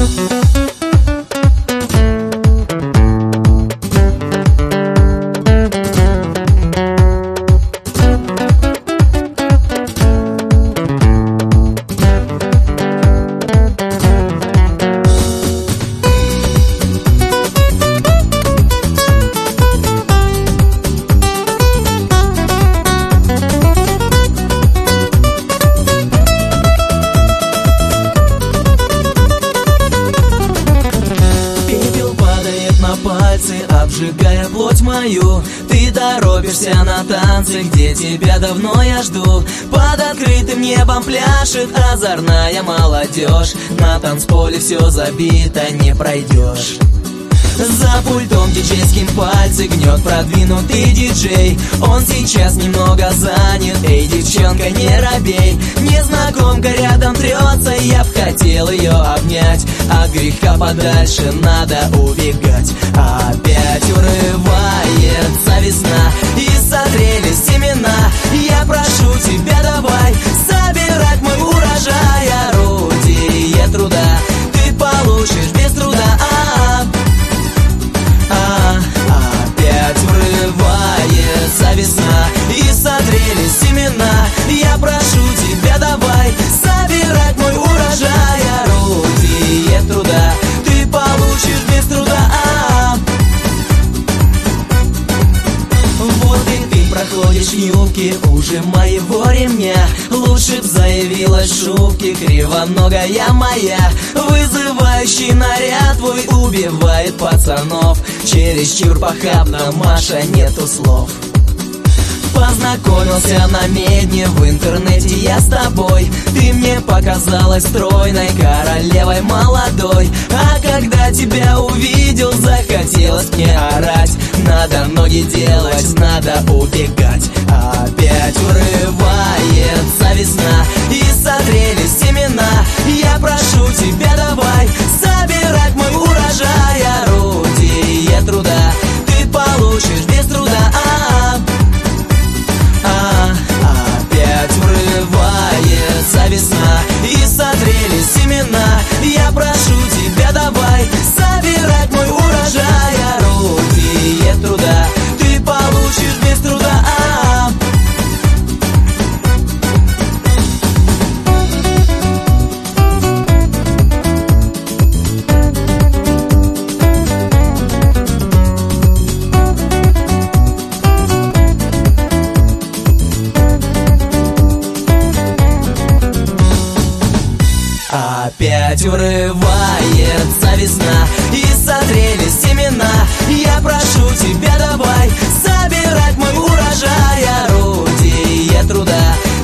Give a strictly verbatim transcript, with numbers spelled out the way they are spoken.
Обжигая плоть мою, ты торопишься на танцы, где тебя давно я жду. Под открытым небом пляшет озорная молодежь. На танцполе все забито, не пройдешь. За пультом диджейским пальцы гнет продвинутый диджей. Он сейчас немного занят, эй, девчонка, не робей. Незнакомка рядом трется, я б хотел ее обнять. От греха подальше надо убегать. Опять урывается весна, и созрели семена. Я прошу тебя, давай собирать мой урожай. Орудие труда ты получишь без труда. Опять врывается весна, и созрели семена. Я прошу тебя, давай собирать мой урожай. Орудие труда ты получишь без труда. Вот и ты проходишь в юбке уже моего ремня. Лучше б заявилась в шубке кривоногая моя. Вызывающий наряд твой убивает пацанов. Чересчур похабно, Маша, нету слов. Познакомился на медне, в интернете я с тобой. Ты мне показалась стройной королевой молодой. А когда тебя увидел, захотелось мне орать. Надо ноги делать, надо убегать. Опять урывается весна, и созрели семена. Я прошу тебя, давай собирать мой урожай. Орудие труда ты получишь без труда. Опять врывается весна, и созрели семена. Я прошу тебя, давай собирать мой урожай. Орудие труда ты получишь без труда. Опять урывается весна, и созрели семена. Я прошу тебя, давай собирать мой урожай. Орудие труда